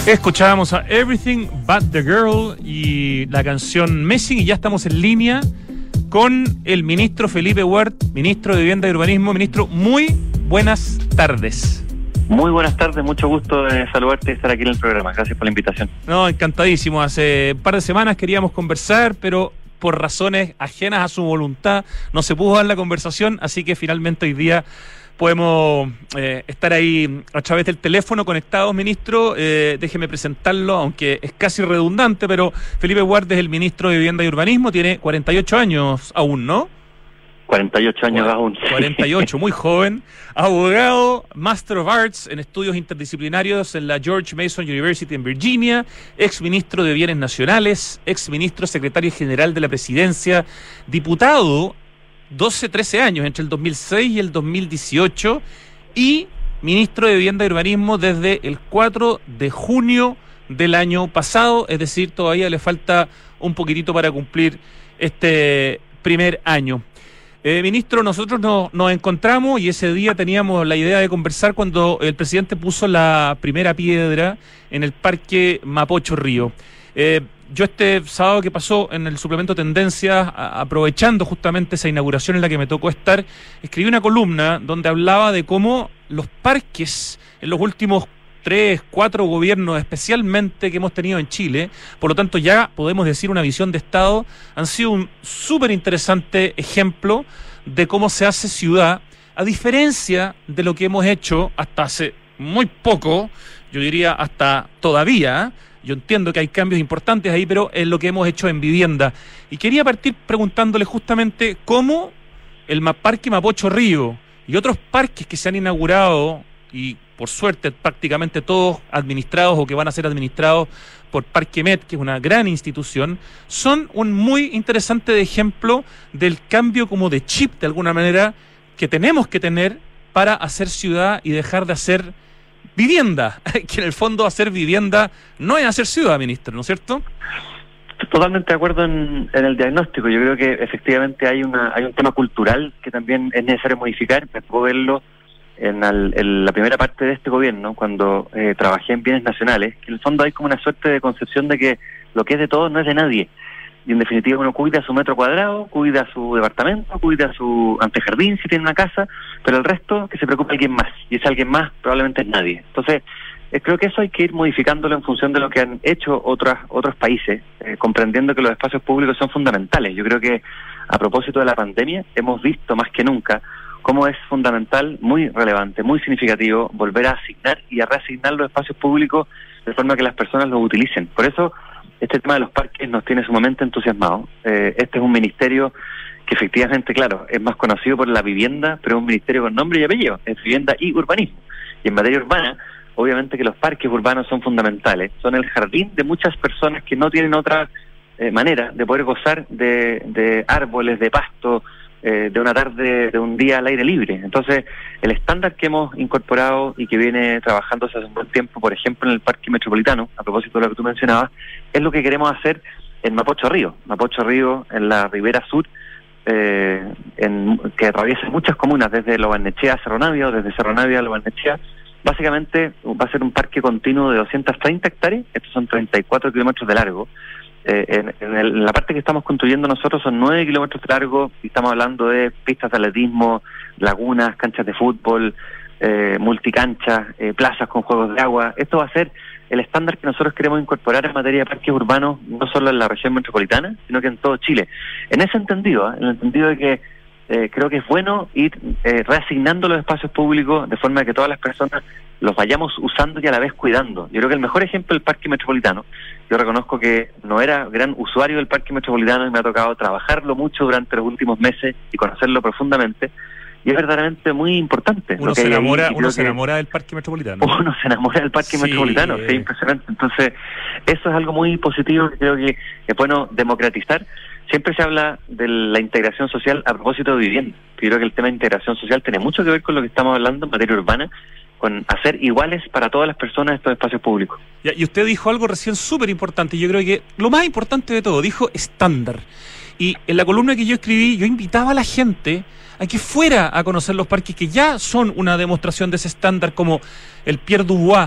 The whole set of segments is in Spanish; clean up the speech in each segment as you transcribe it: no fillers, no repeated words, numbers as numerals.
Escuchábamos a Everything But The Girl y la canción Messing, y ya estamos en línea con el ministro Felipe Wert, ministro de Vivienda y Urbanismo. Ministro, muy buenas tardes. Muy buenas tardes, mucho gusto de saludarte y estar aquí en el programa. Gracias por la invitación. No, encantadísimo. Hace un par de semanas queríamos conversar, pero por razones ajenas a su voluntad no se pudo dar la conversación, así que finalmente hoy día podemos estar ahí a través del teléfono conectados, ministro. Déjeme presentarlo, aunque es casi redundante, pero Felipe Wert es el ministro de Vivienda y Urbanismo, tiene 48 años aún, ¿no? 48 años aún. 48, muy joven. Abogado, Master of Arts en estudios interdisciplinarios en la George Mason University en Virginia, ex ministro de Bienes Nacionales, ex ministro secretario general de la Presidencia, diputado 13 años entre el 2006 y el 2018 y ministro de Vivienda y Urbanismo desde el 4 de junio del año pasado, es decir, todavía le falta un poquitito para cumplir este primer año. Ministro, nosotros nos encontramos y ese día teníamos la idea de conversar cuando el presidente puso la primera piedra en el Parque Mapocho Río. Yo este sábado que pasó en el suplemento Tendencias, aprovechando justamente esa inauguración en la que me tocó estar, escribí una columna donde hablaba de cómo los parques en los últimos 3, 4 gobiernos especialmente que hemos tenido en Chile, por lo tanto ya podemos decir una visión de Estado, han sido un súper interesante ejemplo de cómo se hace ciudad, a diferencia de lo que hemos hecho hasta hace muy poco, yo diría hasta todavía. Yo entiendo que hay cambios importantes ahí, pero es lo que hemos hecho en vivienda. Y quería partir preguntándole justamente cómo el Parque Mapocho Río y otros parques que se han inaugurado, y por suerte prácticamente todos administrados o que van a ser administrados por Parque Met, que es una gran institución, son un muy interesante ejemplo del cambio como de chip, de alguna manera, que tenemos que tener para hacer ciudad y dejar de hacer vivienda, que en el fondo hacer vivienda no es hacer ciudad, ministro, ¿no es cierto? Totalmente de acuerdo en el diagnóstico. Yo creo que efectivamente hay un tema cultural que también es necesario modificar. Me tocó verlo en la primera parte de este gobierno, cuando trabajé en bienes nacionales, que en el fondo hay como una suerte de concepción de que lo que es de todos no es de nadie. Y en definitiva uno cuida su metro cuadrado, cuida su departamento, cuida su antejardín si tiene una casa, pero el resto que se preocupe alguien más, y ese alguien más probablemente es nadie. Entonces creo que eso hay que ir modificándolo en función de lo que han hecho otros países, comprendiendo que los espacios públicos son fundamentales. Yo creo que a propósito de la pandemia hemos visto más que nunca cómo es fundamental, muy relevante, muy significativo volver a asignar y a reasignar los espacios públicos de forma que las personas los utilicen. Por eso este tema de los parques nos tiene sumamente entusiasmados. Este es un ministerio que efectivamente, claro, es más conocido por la vivienda, pero es un ministerio con nombre y apellido, es vivienda y urbanismo. Y en materia urbana, obviamente que los parques urbanos son fundamentales, son el jardín de muchas personas que no tienen otra manera de poder gozar de árboles, de pasto, de una tarde, de un día al aire libre. Entonces, el estándar que hemos incorporado y que viene trabajándose hace un buen tiempo, por ejemplo en el Parque Metropolitano, a propósito de lo que tú mencionabas, es lo que queremos hacer en Mapocho Río, en la ribera sur, que atraviesa muchas comunas, desde Lo Barnechea a Cerro Navia, o desde Cerro Navia a Lo Barnechea. Básicamente va a ser un parque continuo de 230 hectáreas, estos son 34 kilómetros de largo. En la parte que estamos construyendo nosotros son 9 kilómetros de largo, y estamos hablando de pistas de atletismo, lagunas, canchas de fútbol, multicanchas, plazas con juegos de agua. Esto va a ser el estándar que nosotros queremos incorporar en materia de parques urbanos, no solo en la región metropolitana, sino que en todo Chile. En ese entendido, en el sentido de que creo que es bueno ir reasignando los espacios públicos de forma que todas las personas los vayamos usando y a la vez cuidando. Yo creo que el mejor ejemplo es el Parque Metropolitano. Yo reconozco que no era gran usuario del Parque Metropolitano y me ha tocado trabajarlo mucho durante los últimos meses y conocerlo profundamente. Y es verdaderamente muy importante. Uno se enamora del Parque Metropolitano. Uno se enamora del Parque Metropolitano, sí, impresionante. Entonces, eso es algo muy positivo que creo que es bueno democratizar. Siempre se habla de la integración social a propósito de vivienda. Yo creo que el tema de integración social tiene mucho que ver con lo que estamos hablando en materia urbana, con hacer iguales para todas las personas estos espacios públicos. Y usted dijo algo recién súper importante, yo creo que lo más importante de todo, dijo estándar. Y en la columna que yo escribí, yo invitaba a la gente a que fuera a conocer los parques que ya son una demostración de ese estándar, como el Pierre Dubois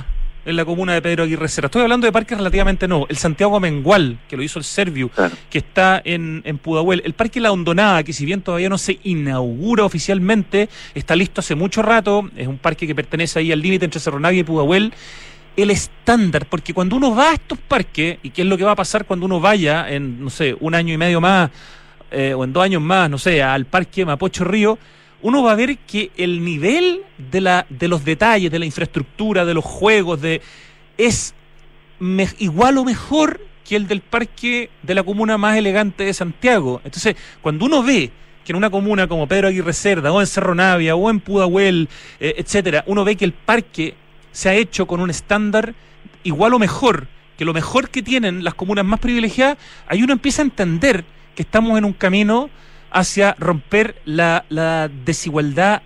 en la comuna de Pedro Aguirre Cerda. Estoy hablando de parques relativamente nuevos. El Santiago Amengual, que lo hizo el Serviu, claro, que está en Pudahuel. El Parque La Hondonada, que si bien todavía no se inaugura oficialmente, está listo hace mucho rato. Es un parque que pertenece ahí al límite entre Cerro Navia y Pudahuel. El estándar, porque cuando uno va a estos parques, y qué es lo que va a pasar cuando uno vaya en, no sé, 1 año y medio más, o en 2 años más, no sé, al Parque Mapocho Río, uno va a ver que el nivel de los detalles, de la infraestructura, de los juegos, es igual o mejor que el del parque de la comuna más elegante de Santiago. Entonces, cuando uno ve que en una comuna como Pedro Aguirre Cerda, o en Cerro Navia, o en Pudahuel, etcétera, uno ve que el parque se ha hecho con un estándar igual o mejor que lo mejor que tienen las comunas más privilegiadas, ahí uno empieza a entender que estamos en un camino hacia romper la desigualdad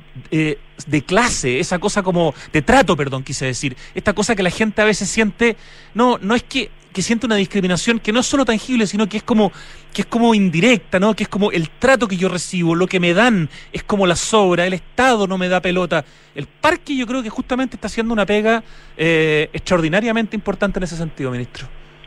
de clase, esa cosa como de trato, quise decir, esta cosa que la gente a veces siente, no es que siente una discriminación que no es solo tangible, sino que es como indirecta, ¿no? Que es como el trato que yo recibo, lo que me dan es como la sobra, el Estado no me da pelota. El parque yo creo que justamente está haciendo una pega extraordinariamente importante en ese sentido, ministro.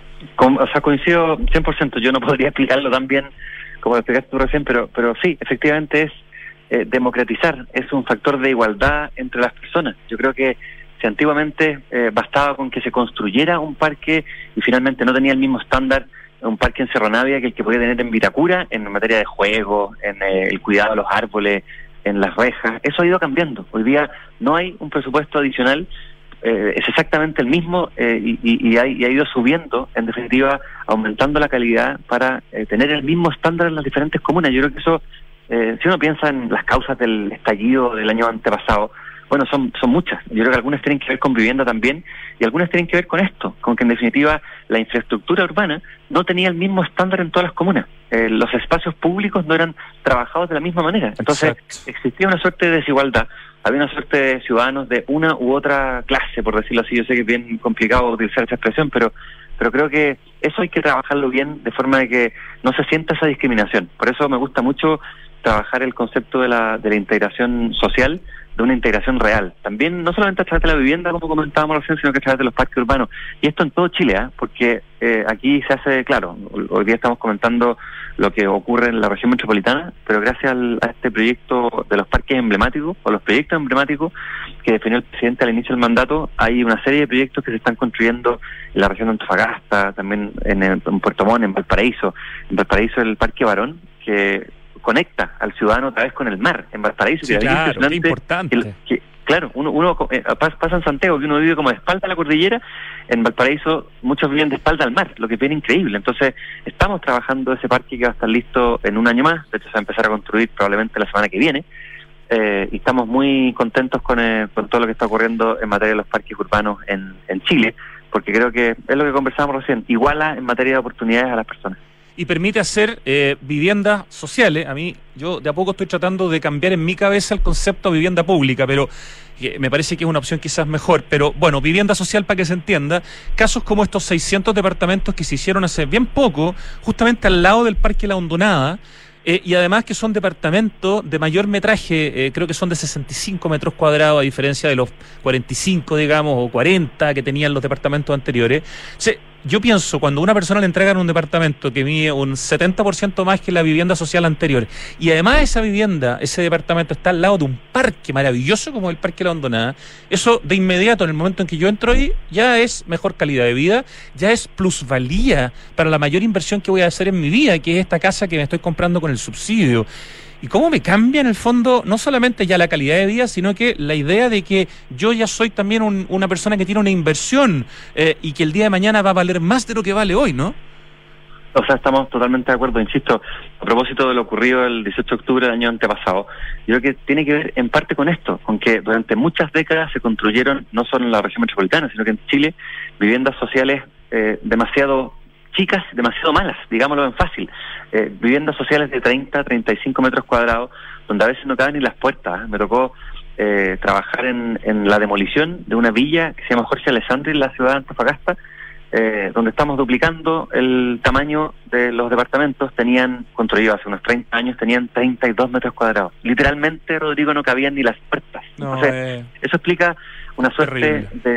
Coincido 100%, yo no podría explicarlo tan bien como lo explicaste tú recién, pero sí, efectivamente es democratizar, es un factor de igualdad entre las personas. Yo creo que si antiguamente bastaba con que se construyera un parque y finalmente no tenía el mismo estándar un parque en Cerro Navia que el que podía tener en Vitacura en materia de juego, en el cuidado de los árboles, en las rejas, eso ha ido cambiando. Hoy día no hay un presupuesto adicional, es exactamente el mismo y ha ido subiendo, en definitiva, aumentando la calidad para tener el mismo estándar en las diferentes comunas. Yo creo que eso, si uno piensa en las causas del estallido del año antepasado, bueno, son muchas. Yo creo que algunas tienen que ver con vivienda también y algunas tienen que ver con esto, con que en definitiva la infraestructura urbana no tenía el mismo estándar en todas las comunas. Los espacios públicos no eran trabajados de la misma manera. Entonces, exacto, existía una suerte de desigualdad. Había una suerte de ciudadanos de una u otra clase, por decirlo así. Yo sé que es bien complicado utilizar esa expresión, pero creo que eso hay que trabajarlo bien de forma de que no se sienta esa discriminación. Por eso me gusta mucho trabajar el concepto de la integración social, de una integración real. También, no solamente a través de la vivienda, como comentábamos recién, sino que a través de los parques urbanos. Y esto en todo Chile, porque aquí se hace, claro, hoy día estamos comentando lo que ocurre en la región metropolitana, pero gracias a este proyecto de los parques emblemáticos, o los proyectos emblemáticos que definió el presidente al inicio del mandato, hay una serie de proyectos que se están construyendo en la región de Antofagasta, también en Puerto Montt, en Valparaíso. En Valparaíso el Parque Barón, que conecta al ciudadano otra vez con el mar, en Valparaíso. Sí, que claro, qué importante. Claro, uno pasa en Santiago, que uno vive como de espalda a la cordillera, en Valparaíso muchos viven de espalda al mar, lo que es bien increíble. Entonces, estamos trabajando ese parque que va a estar listo en 1 año más, de hecho se va a empezar a construir probablemente la semana que viene, y estamos muy contentos con todo lo que está ocurriendo en materia de los parques urbanos en Chile, porque creo que es lo que conversábamos recién, iguala en materia de oportunidades a las personas. Y permite hacer viviendas sociales. Yo de a poco estoy tratando de cambiar en mi cabeza el concepto de vivienda pública, pero me parece que es una opción quizás mejor. Pero bueno, vivienda social, para que se entienda, casos como estos 600 departamentos que se hicieron hace bien poco, justamente al lado del Parque La Hondonada, y además que son departamentos de mayor metraje, creo que son de 65 metros cuadrados, a diferencia de los 45, digamos, o 40 que tenían los departamentos anteriores. Yo pienso, cuando a una persona le entregan un departamento que mide un 70% más que la vivienda social anterior, y además ese departamento está al lado de un parque maravilloso como el Parque La Hondonada, eso de inmediato, en el momento en que yo entro ahí, ya es mejor calidad de vida, ya es plusvalía para la mayor inversión que voy a hacer en mi vida, que es esta casa que me estoy comprando con el subsidio. Y cómo me cambia en el fondo no solamente ya la calidad de vida, sino que la idea de que yo ya soy también una persona que tiene una inversión y que el día de mañana va a valer más de lo que vale hoy, ¿no? O sea, estamos totalmente de acuerdo, insisto, a propósito de lo ocurrido el 18 de octubre del año antepasado, yo creo que tiene que ver en parte con esto, con que durante muchas décadas se construyeron, no solo en la región metropolitana, sino que en Chile, viviendas sociales demasiado chicas, demasiado malas, digámoslo en fácil, viviendas sociales de 30, 35 metros cuadrados, donde a veces no caben ni las puertas. Me tocó trabajar en la demolición de una villa que se llama Jorge Alessandri en la ciudad de Antofagasta, donde estamos duplicando el tamaño de los departamentos. Tenían, construido hace unos 30 años, tenían 32 metros cuadrados. Literalmente, Rodrigo, no cabían ni las puertas. Entonces, eso explica una suerte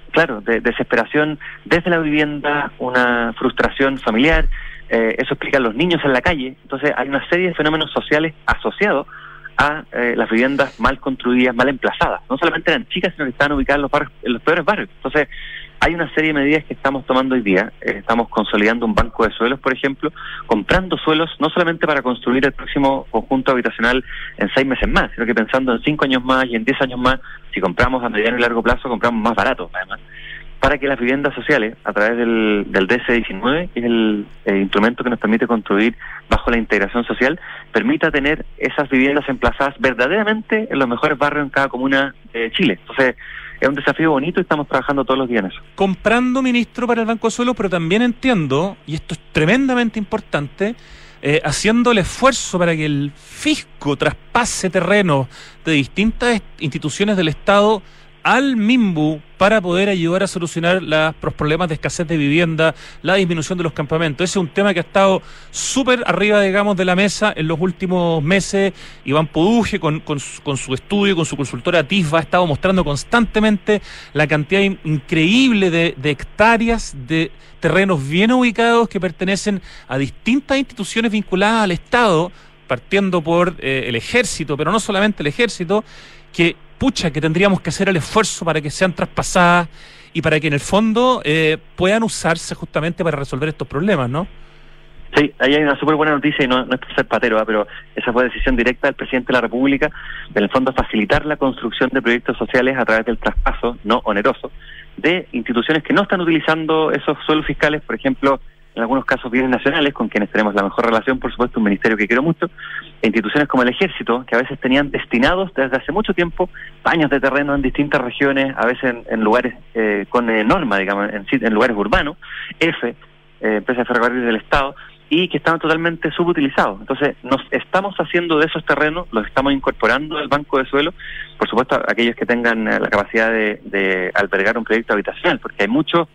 claro, de desesperación desde la vivienda, una frustración familiar. Eso explican los niños en la calle. Entonces hay una serie de fenómenos sociales asociados a las viviendas mal construidas, mal emplazadas. No solamente eran chicas, sino que estaban ubicadas en los peores barrios. Entonces hay una serie de medidas que estamos tomando hoy día. Estamos consolidando un banco de suelos, por ejemplo, comprando suelos no solamente para construir el próximo conjunto habitacional en 6 meses más, sino que pensando en 5 años más y en 10 años más. Si compramos a mediano y largo plazo, compramos más barato, además, para que las viviendas sociales, a través del DC-19, que es el instrumento que nos permite construir bajo la integración social, permita tener esas viviendas emplazadas verdaderamente en los mejores barrios en cada comuna de Chile. Entonces, es un desafío bonito y estamos trabajando todos los días en eso. Comprando, ministro, para el Banco de Suelo, pero también entiendo, y esto es tremendamente importante, haciendo el esfuerzo para que el fisco traspase terrenos de distintas instituciones del Estado al MIMBU para poder ayudar a solucionar los problemas de escasez de vivienda, la disminución de los campamentos. Ese es un tema que ha estado súper arriba, digamos, de la mesa en los últimos meses. Iván Poduje, con su estudio, con su consultora TISVA, ha estado mostrando constantemente la cantidad increíble de hectáreas de terrenos bien ubicados que pertenecen a distintas instituciones vinculadas al Estado, partiendo por el Ejército, pero no solamente el Ejército, que tendríamos que hacer el esfuerzo para que sean traspasadas y para que en el fondo puedan usarse justamente para resolver estos problemas, ¿no? Sí, ahí hay una súper buena noticia y no es por ser patero, pero esa fue decisión directa del presidente de la República, en el fondo facilitar la construcción de proyectos sociales a través del traspaso no oneroso de instituciones que no están utilizando esos suelos fiscales, por ejemplo, en algunos casos bienes nacionales, con quienes tenemos la mejor relación, por supuesto, un ministerio que quiero mucho, e instituciones como el Ejército, que a veces tenían destinados desde hace mucho tiempo paños de terreno en distintas regiones, a veces en lugares con norma, digamos, en lugares urbanos, empresas de ferrocarriles del Estado, y que estaban totalmente subutilizados. Entonces, nos estamos haciendo de esos terrenos, los estamos incorporando al banco de suelo, por supuesto, aquellos que tengan la capacidad de albergar un proyecto habitacional, porque hay muchos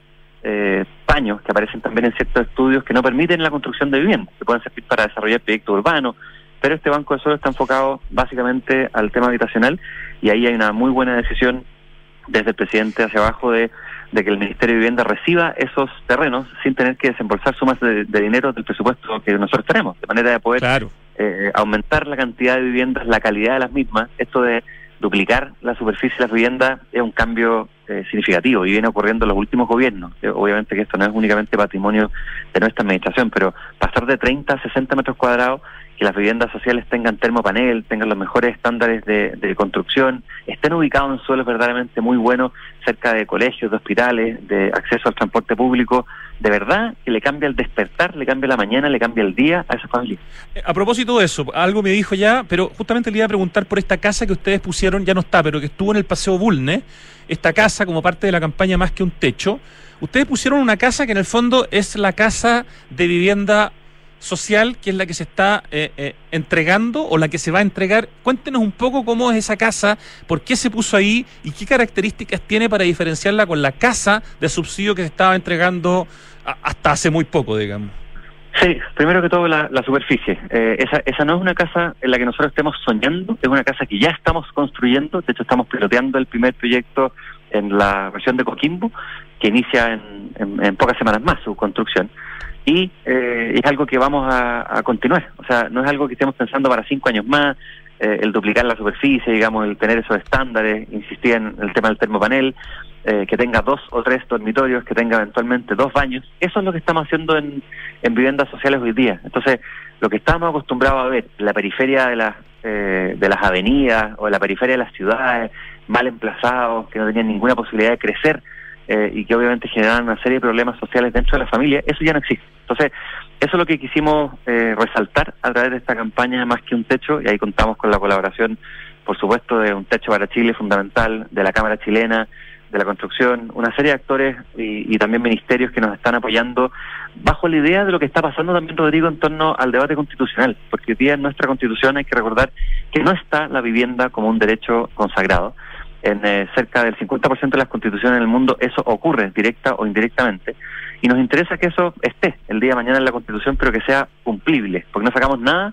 paños que aparecen también en ciertos estudios que no permiten la construcción de viviendas, que pueden servir para desarrollar proyectos urbanos, pero este banco de suelo está enfocado básicamente al tema habitacional, y ahí hay una muy buena decisión desde el presidente hacia abajo de que el Ministerio de Vivienda reciba esos terrenos sin tener que desembolsar sumas de dinero del presupuesto que nosotros tenemos, de manera de poder aumentar la cantidad de viviendas, la calidad de las mismas. Esto de duplicar la superficie de las viviendas es un cambio significativo y viene ocurriendo en los últimos gobiernos. Obviamente que esto no es únicamente patrimonio de nuestra administración, pero pasar de 30 a 60 metros cuadrados, que las viviendas sociales tengan termopanel, tengan los mejores estándares de construcción, estén ubicados en suelos verdaderamente muy buenos, cerca de colegios, de hospitales, de acceso al transporte público, de verdad que le cambia el despertar, le cambia la mañana, le cambia el día a esa familia. A propósito de eso, algo me dijo ya, pero justamente le iba a preguntar por esta casa que ustedes pusieron, ya no está, pero que estuvo en el Paseo Bulnes, esta casa como parte de la campaña Más que un Techo. Ustedes pusieron una casa que en el fondo es la casa de vivienda social, que es la que se está entregando o la que se va a entregar. Cuéntenos un poco cómo es esa casa, por qué se puso ahí y qué características tiene para diferenciarla con la casa de subsidio que se estaba entregando hasta hace muy poco, digamos. Sí, primero que todo la superficie. Esa no es una casa en la que nosotros estemos soñando, es una casa que ya estamos construyendo. De hecho, estamos piloteando el primer proyecto en la región de Coquimbo, que inicia en pocas semanas más su construcción. Y es algo que vamos a continuar. O sea, no es algo que estemos pensando para 5 años más, el duplicar la superficie, digamos, el tener esos estándares, insistir en el tema del termopanel, que tenga 2 o 3 dormitorios, que tenga eventualmente 2 baños. Eso es lo que estamos haciendo en viviendas sociales hoy día. Entonces, lo que estábamos acostumbrados a ver en la periferia de las avenidas o en la periferia de las ciudades, mal emplazados, que no tenían ninguna posibilidad de crecer, y que obviamente generaban una serie de problemas sociales dentro de la familia, eso ya no existe. Entonces, eso es lo que quisimos resaltar a través de esta campaña Más que un Techo, y ahí contamos con la colaboración, por supuesto, de Un Techo para Chile, fundamental, de la Cámara Chilena, de la Construcción, una serie de actores y también ministerios que nos están apoyando bajo la idea de lo que está pasando también, Rodrigo, en torno al debate constitucional, porque hoy día en nuestra Constitución hay que recordar que no está la vivienda como un derecho consagrado. En cerca del 50% de las constituciones en el mundo eso ocurre directa o indirectamente, y nos interesa que eso esté el día de mañana en la Constitución, pero que sea cumplible, porque no sacamos nada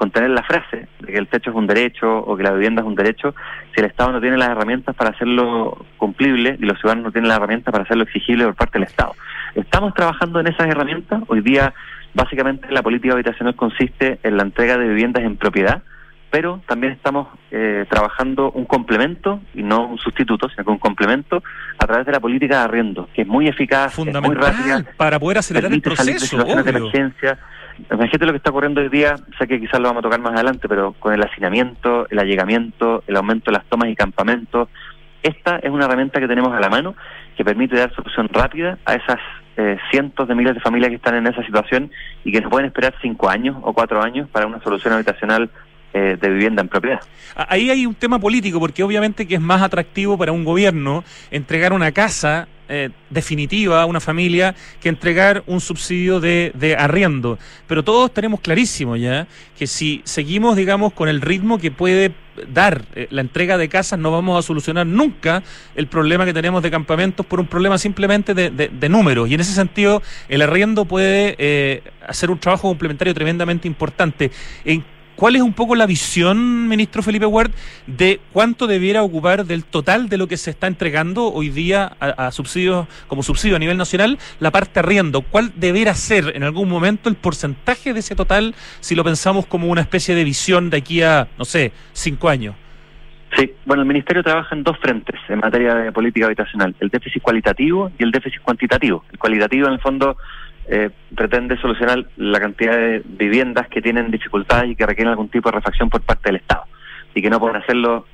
contener la frase de que el techo es un derecho o que la vivienda es un derecho si el Estado no tiene las herramientas para hacerlo cumplible y los ciudadanos no tienen las herramientas para hacerlo exigible por parte del Estado. Estamos trabajando en esas herramientas. Hoy día, básicamente, la política habitacional consiste en la entrega de viviendas en propiedad, pero también estamos trabajando un complemento, y no un sustituto, sino que un complemento a través de la política de arriendo, que es muy eficaz, es muy rápida, para poder acelerar el proceso, salir de situaciones de emergencia. Imagínate lo que está ocurriendo hoy día, sé que quizás lo vamos a tocar más adelante, pero con el hacinamiento, el allegamiento, el aumento de las tomas y campamentos, esta es una herramienta que tenemos a la mano que permite dar solución rápida a esas cientos de miles de familias que están en esa situación y que no pueden esperar 5 años o 4 años para una solución habitacional de vivienda en propiedad. Ahí hay un tema político, porque obviamente que es más atractivo para un gobierno entregar una casa definitiva a una familia que entregar un subsidio de arriendo. Pero todos tenemos clarísimo ya que si seguimos, digamos, con el ritmo que puede dar la entrega de casas, no vamos a solucionar nunca el problema que tenemos de campamentos por un problema simplemente de números. Y en ese sentido, el arriendo puede hacer un trabajo complementario tremendamente importante. ¿Cuál es un poco la visión, ministro Felipe Ward, de cuánto debiera ocupar del total de lo que se está entregando hoy día a subsidios, como subsidio a nivel nacional, la parte arriendo? ¿Cuál deberá ser en algún momento el porcentaje de ese total si lo pensamos como una especie de visión de aquí a, no sé, 5 años? Sí, bueno, el Ministerio trabaja en 2 frentes en materia de política habitacional: el déficit cualitativo y el déficit cuantitativo. El cualitativo, en el fondo, pretende solucionar la cantidad de viviendas que tienen dificultades y que requieren algún tipo de refacción por parte del Estado y que no pueden hacerlo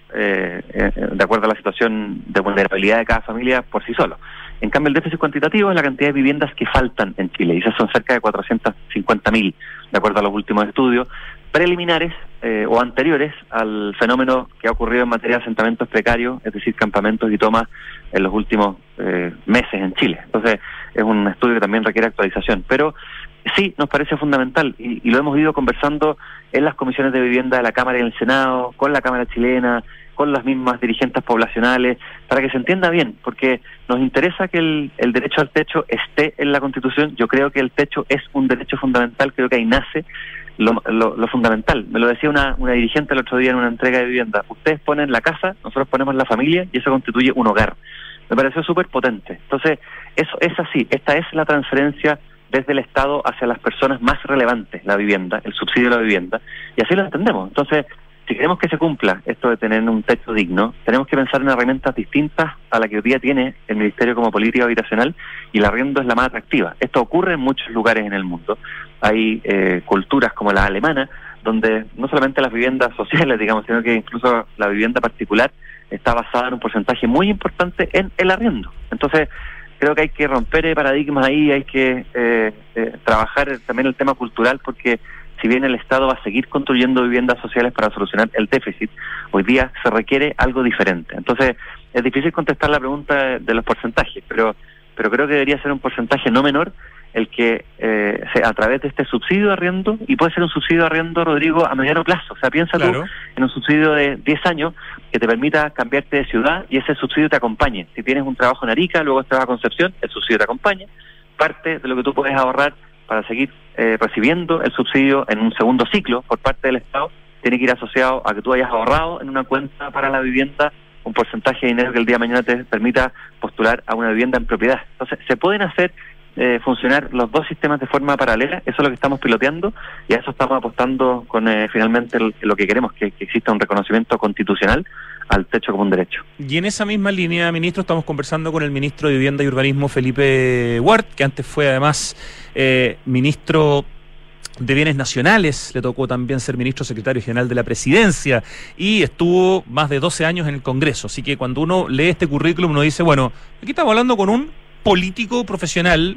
de acuerdo a la situación de vulnerabilidad de cada familia por sí solo. En cambio, el déficit cuantitativo es la cantidad de viviendas que faltan en Chile, y esas son cerca de 450.000, de acuerdo a los últimos estudios preliminares o anteriores al fenómeno que ha ocurrido en materia de asentamientos precarios, es decir, campamentos y tomas en los últimos meses en Chile. Entonces, es un estudio que también requiere actualización, pero sí nos parece fundamental, y lo hemos ido conversando en las comisiones de vivienda de la Cámara y el Senado, con la Cámara chilena, con las mismas dirigentes poblacionales, para que se entienda bien, porque nos interesa que el derecho al techo esté en la Constitución. Yo creo que el techo es un derecho fundamental, creo que ahí nace lo fundamental. Me lo decía una dirigente el otro día en una entrega de vivienda: ustedes ponen la casa, nosotros ponemos la familia, y eso constituye un hogar. Me pareció súper potente. Entonces, eso es así, esta es la transferencia desde el Estado hacia las personas más relevantes, la vivienda, el subsidio de la vivienda, y así lo entendemos. Entonces, si queremos que se cumpla esto de tener un techo digno, tenemos que pensar en herramientas distintas a la que hoy día tiene el Ministerio como política habitacional, y el arriendo es la más atractiva. Esto ocurre en muchos lugares en el mundo. Hay culturas como la alemana, donde no solamente las viviendas sociales, digamos, sino que incluso la vivienda particular está basada en un porcentaje muy importante en el arriendo. Entonces, creo que hay que romper paradigmas ahí, hay que trabajar también el tema cultural, porque si bien el Estado va a seguir construyendo viviendas sociales para solucionar el déficit, hoy día se requiere algo diferente. Entonces, es difícil contestar la pregunta de los porcentajes, pero creo que debería ser un porcentaje no menor el que a través de este subsidio de arriendo, y puede ser un subsidio de arriendo, Rodrigo, a mediano plazo. O sea, piensa tú en un subsidio de 10 años que te permita cambiarte de ciudad y ese subsidio te acompañe. Si tienes un trabajo en Arica, luego te vas a Concepción, el subsidio te acompaña. Parte de lo que tú puedes ahorrar para seguir recibiendo el subsidio en un segundo ciclo por parte del Estado tiene que ir asociado a que tú hayas ahorrado en una cuenta para la vivienda un porcentaje de dinero que el día de mañana te permita postular a una vivienda en propiedad. Entonces, se pueden hacer funcionar los 2 sistemas de forma paralela. Eso es lo que estamos piloteando, y a eso estamos apostando con finalmente lo que queremos, que exista un reconocimiento constitucional al techo como un derecho. Y en esa misma línea, ministro, estamos conversando con el ministro de Vivienda y Urbanismo, Felipe Ward, que antes fue además ministro de Bienes Nacionales, le tocó también ser ministro secretario general de la Presidencia y estuvo más de 12 años en el Congreso. Así que cuando uno lee este currículum, uno dice, bueno, aquí estamos hablando con un político profesional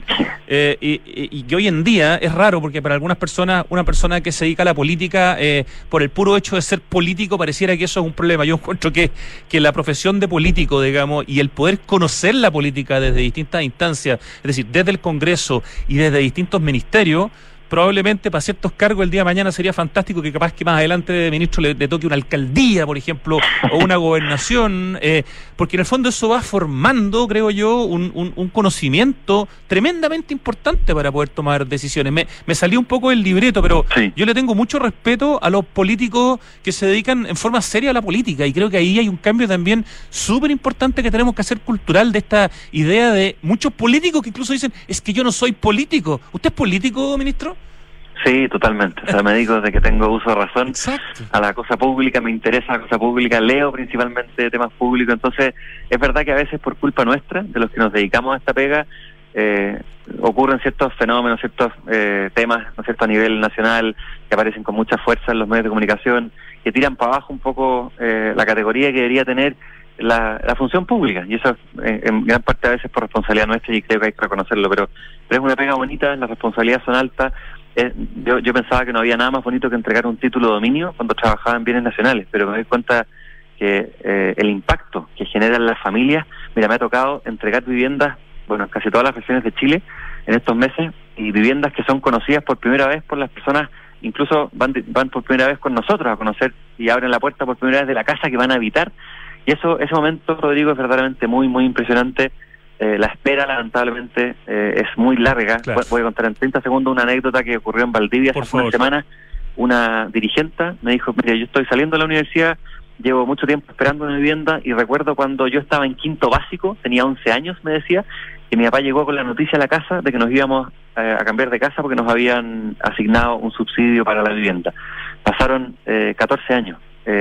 y que hoy en día es raro, porque para algunas personas, una persona que se dedica a la política por el puro hecho de ser político, pareciera que eso es un problema. Yo encuentro que la profesión de político, digamos, y el poder conocer la política desde distintas instancias, es decir, desde el Congreso y desde distintos ministerios, probablemente para ciertos cargos el día de mañana sería fantástico que capaz que más adelante, ministro, le toque una alcaldía, por ejemplo, o una gobernación, porque en el fondo eso va formando, creo yo, un conocimiento tremendamente importante para poder tomar decisiones. Me salió un poco el libreto, pero sí, yo le tengo mucho respeto a los políticos que se dedican en forma seria a la política, y creo que ahí hay un cambio también súper importante que tenemos que hacer cultural, de esta idea de muchos políticos que incluso dicen, es que yo no soy político. ¿Usted es político, ministro? Sí, totalmente. O sea, me digo de que tengo uso de razón. Exacto. A la cosa pública, me interesa la cosa pública, leo principalmente temas públicos, entonces es verdad que a veces por culpa nuestra, de los que nos dedicamos a esta pega, ocurren ciertos fenómenos, ciertos temas, ¿no es cierto?, a nivel nacional, que aparecen con mucha fuerza en los medios de comunicación, que tiran para abajo un poco la categoría que debería tener la función pública, y eso en gran parte a veces por responsabilidad nuestra, y creo que hay que reconocerlo, pero es una pega bonita, las responsabilidades son altas. Yo pensaba que no había nada más bonito que entregar un título de dominio cuando trabajaba en bienes nacionales, pero me doy cuenta que el impacto que generan las familias, mira, me ha tocado entregar viviendas, bueno, en casi todas las regiones de Chile en estos meses, y viviendas que son conocidas por primera vez por las personas, incluso van por primera vez con nosotros a conocer y abren la puerta por primera vez de la casa que van a habitar, y ese momento, Rodrigo, es verdaderamente muy, muy impresionante. La espera, lamentablemente, es muy larga. Claro. Voy a contar en 30 segundos una anécdota que ocurrió en Valdivia hace una semana. Una dirigente me dijo, mira, yo estoy saliendo de la universidad, llevo mucho tiempo esperando una vivienda, y recuerdo cuando yo estaba en quinto básico, tenía 11 años, me decía, y mi papá llegó con la noticia a la casa de que nos íbamos a cambiar de casa porque nos habían asignado un subsidio para la vivienda. Pasaron 14 años,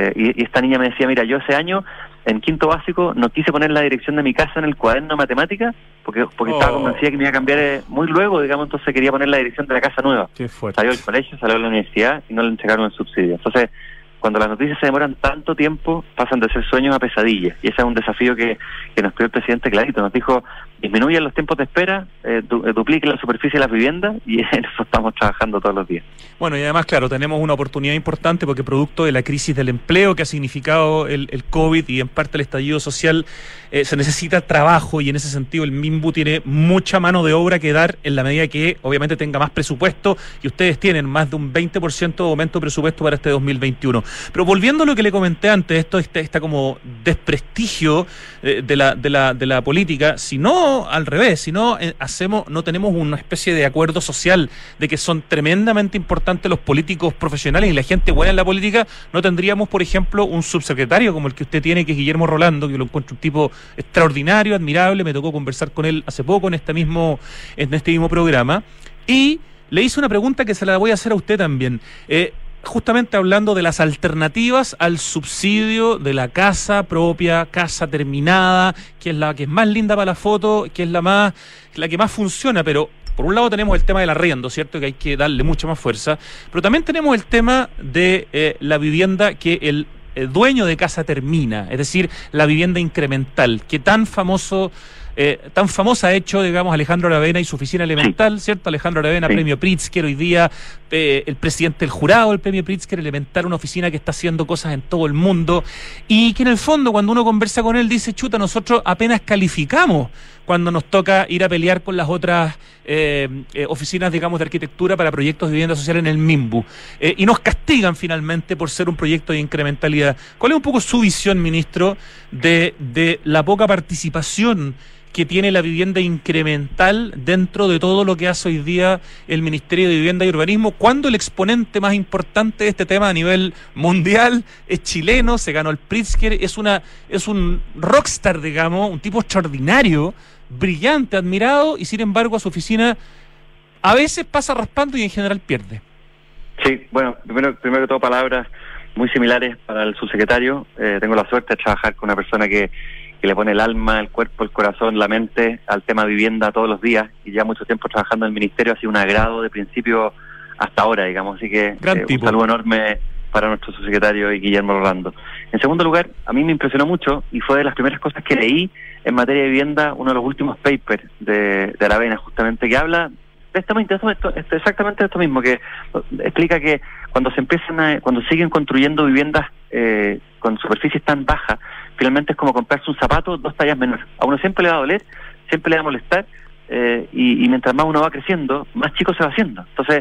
y esta niña me decía, mira, yo ese año en quinto básico no quise poner la dirección de mi casa en el cuaderno de matemáticas porque estaba convencida que me iba a cambiar muy luego, digamos, entonces quería poner la dirección de la casa nueva. Salió del colegio, salió de la universidad y no le entregaron el subsidio. Entonces, cuando las noticias se demoran tanto tiempo, pasan de ser sueños a pesadillas, y ese es un desafío que nos pidió el presidente clarito. Nos dijo, disminuyan los tiempos de espera, dupliquen la superficie de las viviendas, y en eso estamos trabajando todos los días. Bueno, y además, claro, tenemos una oportunidad importante porque producto de la crisis del empleo que ha significado el COVID y en parte el estallido social, se necesita trabajo, y en ese sentido el MIMBU tiene mucha mano de obra que dar en la medida que obviamente tenga más presupuesto, y ustedes tienen más de un 20% de aumento de presupuesto para este 2021. Pero volviendo a lo que le comenté antes, esto está como desprestigio de la política, si no al revés, si no no tenemos una especie de acuerdo social de que son tremendamente importantes los políticos profesionales y la gente buena en la política, no tendríamos, por ejemplo, un subsecretario como el que usted tiene, que es Guillermo Rolando, que lo encuentro un tipo extraordinario, admirable. Me tocó conversar con él hace poco en este mismo programa, y le hice una pregunta que se la voy a hacer a usted también, justamente hablando de las alternativas al subsidio de la casa propia, casa terminada, que es la que es más linda para la foto, que es la que más funciona. Pero por un lado tenemos el tema del arriendo, ¿cierto?, que hay que darle mucha más fuerza, pero también tenemos el tema de la vivienda que el dueño de casa termina, es decir, la vivienda incremental, que tan famosa ha hecho, digamos, Alejandro Aravena y su oficina elemental, sí, ¿cierto? Alejandro Aravena, sí, premio Pritzker, hoy día el presidente del jurado del premio Pritzker elemental, una oficina que está haciendo cosas en todo el mundo, y que en el fondo cuando uno conversa con él dice, chuta, nosotros apenas calificamos cuando nos toca ir a pelear con las otras oficinas, digamos, de arquitectura para proyectos de vivienda social en el MIMBU, y nos castigan finalmente por ser un proyecto de incrementalidad. ¿Cuál es un poco su visión, ministro, de la poca participación que tiene la vivienda incremental dentro de todo lo que hace hoy día el Ministerio de Vivienda y Urbanismo, cuando el exponente más importante de este tema a nivel mundial es chileno, se ganó el Pritzker, es un rockstar, digamos, un tipo extraordinario, brillante, admirado, y sin embargo a su oficina a veces pasa raspando y en general pierde? Sí, bueno, primero que todo, palabras muy similares para el subsecretario. Tengo la suerte de trabajar con una persona que le pone el alma, el cuerpo, el corazón, la mente al tema vivienda todos los días, y ya mucho tiempo trabajando en el ministerio, ha sido un agrado de principio hasta ahora, digamos, así que un saludo enorme para nuestro subsecretario y Guillermo Rolando. En segundo lugar, a mí me impresionó mucho, y fue de las primeras cosas que leí en materia de vivienda, uno de los últimos papers de Aravena, justamente, que habla exactamente de esto mismo, que explica que cuando siguen construyendo viviendas con superficies tan bajas, finalmente es como comprarse un zapato 2 tallas menor. A uno siempre le va a doler, siempre le va a molestar, y mientras más uno va creciendo, más chico se va haciendo. Entonces,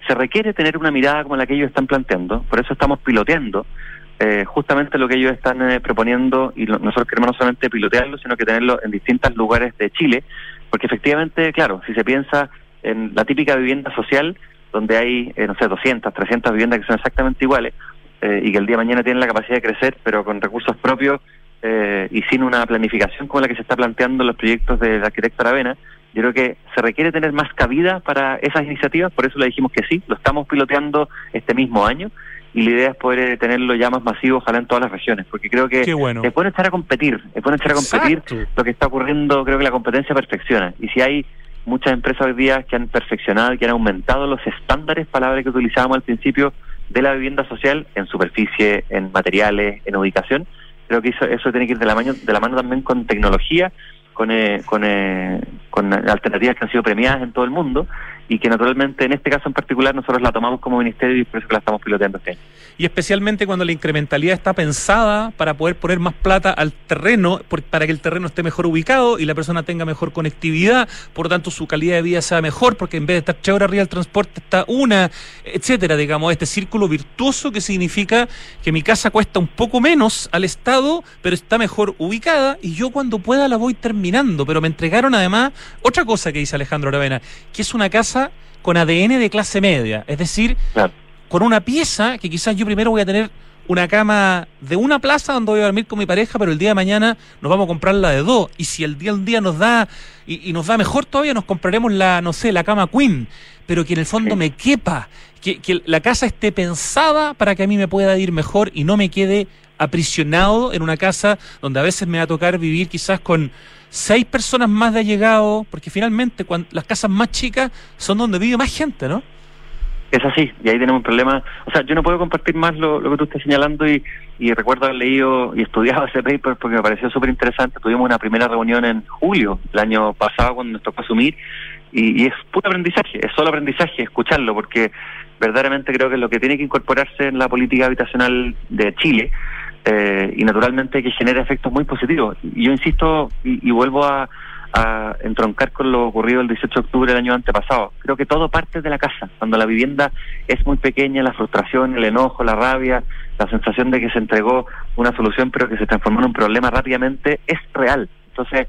se requiere tener una mirada como la que ellos están planteando. Por eso estamos piloteando justamente lo que ellos están proponiendo, y nosotros queremos no solamente pilotearlo, sino que tenerlo en distintos lugares de Chile, porque efectivamente, claro, si se piensa en la típica vivienda social, donde hay, 200, 300 viviendas que son exactamente iguales, y que el día de mañana tienen la capacidad de crecer, pero con recursos propios y sin una planificación como la que se está planteando en los proyectos del arquitecto Aravena, yo creo que se requiere tener más cabida para esas iniciativas. Por eso le dijimos que sí, lo estamos piloteando este mismo año, y la idea es poder tenerlo ya más masivo, ojalá en todas las regiones, porque creo que es bueno echar a competir, Exacto. Lo que está ocurriendo. Creo que la competencia perfecciona, y si hay muchas empresas hoy día que han perfeccionado, que han aumentado los estándares, palabra que utilizábamos al principio, de la vivienda social, en superficie, en materiales, en ubicación, creo que eso tiene que ir de la mano también con tecnología, con alternativas que han sido premiadas en todo el mundo, y que naturalmente en este caso en particular nosotros la tomamos como ministerio, y por eso que la estamos piloteando este año. Y especialmente cuando la incrementalidad está pensada para poder poner más plata al terreno, para que el terreno esté mejor ubicado y la persona tenga mejor conectividad, por lo tanto su calidad de vida sea mejor, porque en vez de estar 3 horas arriba del transporte está una, etcétera, digamos, este círculo virtuoso que significa que mi casa cuesta un poco menos al Estado, pero está mejor ubicada, y yo cuando pueda la voy terminando. Pero me entregaron además otra cosa que dice Alejandro Aravena, que es una casa con ADN de clase media, es decir, claro, con una pieza que quizás yo primero voy a tener una cama de una plaza donde voy a dormir con mi pareja, pero el día de mañana nos vamos a comprar la de 2, y si el día nos da y nos da mejor todavía, nos compraremos la cama queen, pero que en el fondo me quepa, que la casa esté pensada para que a mí me pueda ir mejor y no me quede aprisionado en una casa donde a veces me va a tocar vivir quizás con 6 personas más de allegado, porque finalmente las casas más chicas son donde vive más gente, ¿no? Es así, y ahí tenemos un problema. O sea, yo no puedo compartir más lo que tú estás señalando, y recuerdo haber leído y estudiado ese paper porque me pareció súper interesante. Tuvimos una primera reunión en julio del año pasado cuando nos tocó asumir, y es puro aprendizaje, es solo aprendizaje escucharlo, porque verdaderamente creo que es lo que tiene que incorporarse en la política habitacional de Chile, y naturalmente que genera efectos muy positivos. Y yo insisto y vuelvo a entroncar con lo ocurrido el 18 de octubre del año antepasado. Creo que todo parte de la casa. Cuando la vivienda es muy pequeña, la frustración, el enojo, la rabia, la sensación de que se entregó una solución pero que se transformó en un problema rápidamente, es real. Entonces,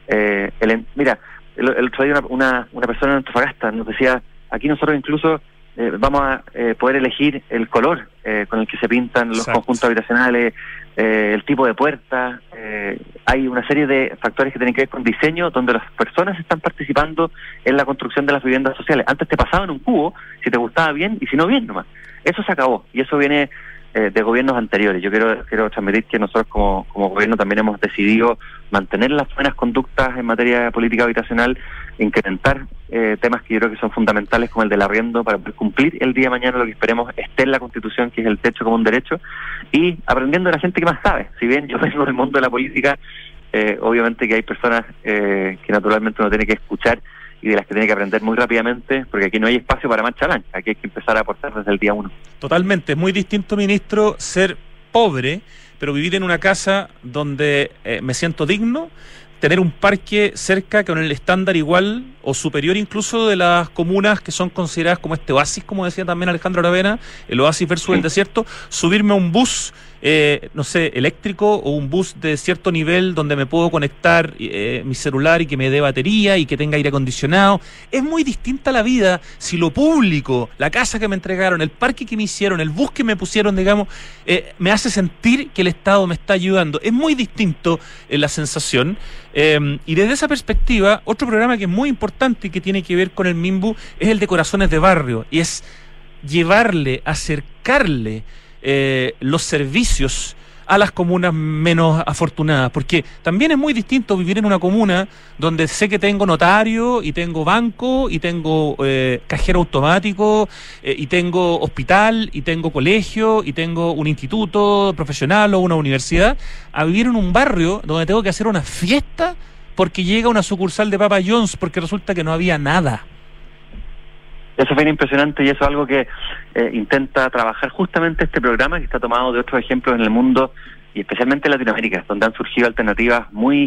mira, el otro día una persona en Antofagasta nos decía, aquí nosotros incluso vamos a poder elegir el color con el que se pintan los Exacto. conjuntos habitacionales, el tipo de puerta. Hay una serie de factores que tienen que ver con diseño, donde las personas están participando en la construcción de las viviendas sociales. Antes te pasaban un cubo, si te gustaba bien, y si no, bien nomás. Eso se acabó, y eso viene de gobiernos anteriores. Yo quiero transmitir que nosotros como gobierno también hemos decidido mantener las buenas conductas en materia de política habitacional, incrementar temas que yo creo que son fundamentales, como el del arriendo, para poder cumplir el día de mañana lo que esperemos esté en la Constitución, que es el techo como un derecho, y aprendiendo de la gente que más sabe. Si bien yo vengo del mundo de la política, obviamente que hay personas que naturalmente uno tiene que escuchar y de las que tiene que aprender muy rápidamente, porque aquí no hay espacio para marcha blanca, aquí hay que empezar a aportar desde el día 1. Totalmente, es muy distinto, ministro, ser pobre, pero vivir en una casa donde me siento digno, tener un parque cerca con el estándar igual o superior incluso de las comunas que son consideradas como este oasis, como decía también Alejandro Aravena, el oasis versus el desierto, subirme a un bus, eléctrico, o un bus de cierto nivel donde me puedo conectar mi celular y que me dé batería y que tenga aire acondicionado. Es muy distinta la vida si lo público, la casa que me entregaron, el parque que me hicieron, el bus que me pusieron, digamos, me hace sentir que el Estado me está ayudando. Es muy distinto la sensación. Y desde esa perspectiva, otro programa que es muy importante y que tiene que ver con el MIMBU es el de Corazones de Barrio, y es acercarle los servicios a las comunas menos afortunadas, porque también es muy distinto vivir en una comuna donde sé que tengo notario y tengo banco y tengo cajero automático y tengo hospital y tengo colegio y tengo un instituto profesional o una universidad, a vivir en un barrio donde tengo que hacer una fiesta porque llega una sucursal de Papa John's porque resulta que no había nada. Eso es bien impresionante, y eso es algo que intenta trabajar justamente este programa, que está tomado de otros ejemplos en el mundo y especialmente en Latinoamérica, donde han surgido alternativas muy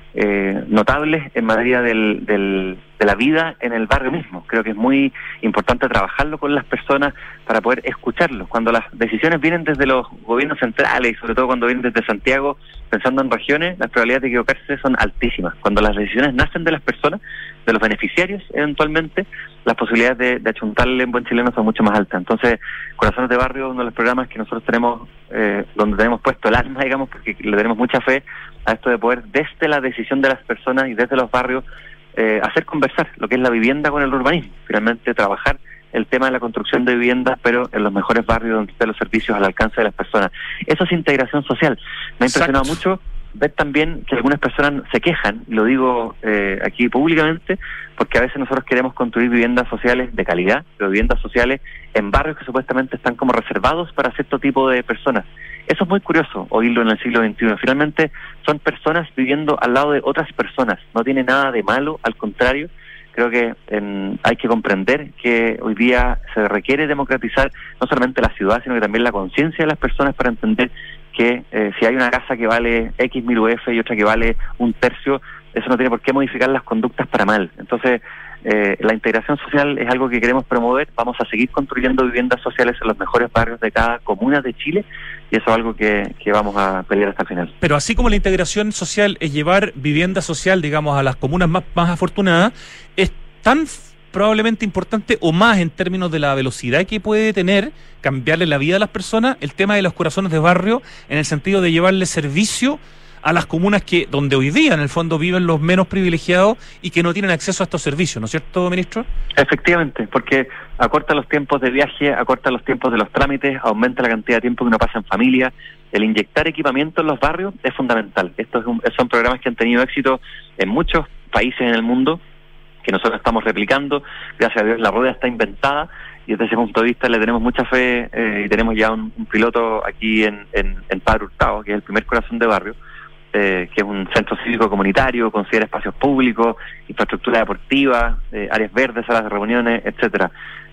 notables en materia de la vida en el barrio mismo. Creo que es muy importante trabajarlo con las personas para poder escucharlos. Cuando las decisiones vienen desde los gobiernos centrales y sobre todo cuando vienen desde Santiago, pensando en regiones, las probabilidades de equivocarse son altísimas. Cuando las decisiones nacen de las personas, de los beneficiarios eventualmente, las posibilidades de achuntarle en buen chileno son mucho más altas. Entonces, Corazones de Barrio es uno de los programas que nosotros tenemos, donde tenemos puesto el alma, digamos, porque le tenemos mucha fe a esto de poder, desde la decisión de las personas y desde los barrios, hacer conversar lo que es la vivienda con el urbanismo. Finalmente, trabajar el tema de la construcción de viviendas, pero en los mejores barrios donde estén los servicios al alcance de las personas. Eso es integración social. Me ha impresionado mucho ver también que algunas personas se quejan, y lo digo aquí públicamente, porque a veces nosotros queremos construir viviendas sociales de calidad, pero viviendas sociales en barrios que supuestamente están como reservados para cierto tipo de personas. Eso es muy curioso oírlo en el siglo XXI. Finalmente son personas viviendo al lado de otras personas. No tiene nada de malo, al contrario. Creo que hay que comprender que hoy día se requiere democratizar no solamente la ciudad, sino que también la conciencia de las personas para entender que si hay una casa que vale X mil UF y otra que vale un tercio, eso no tiene por qué modificar las conductas para mal. Entonces, la integración social es algo que queremos promover. Vamos a seguir construyendo viviendas sociales en los mejores barrios de cada comuna de Chile, y eso es algo que vamos a pelear hasta el final. Pero así como la integración social es llevar vivienda social, digamos, a las comunas más afortunadas, es tan probablemente importante o más en términos de la velocidad que puede tener cambiarle la vida a las personas el tema de los corazones de barrio, en el sentido de llevarle servicio a las comunas donde hoy día en el fondo viven los menos privilegiados y que no tienen acceso a estos servicios, ¿no es cierto, ministro? Efectivamente, porque acorta los tiempos de viaje, acorta los tiempos de los trámites, aumenta la cantidad de tiempo que uno pasa en familia. El inyectar equipamiento en los barrios es fundamental. Son programas que han tenido éxito en muchos países en el mundo, que nosotros estamos replicando. Gracias a Dios la rueda está inventada, y desde ese punto de vista le tenemos mucha fe, y tenemos ya un piloto aquí en Padre Hurtado, que es el primer corazón de barrio, que es un centro cívico comunitario, considera espacios públicos, infraestructura deportiva, áreas verdes, salas de reuniones, etcétera.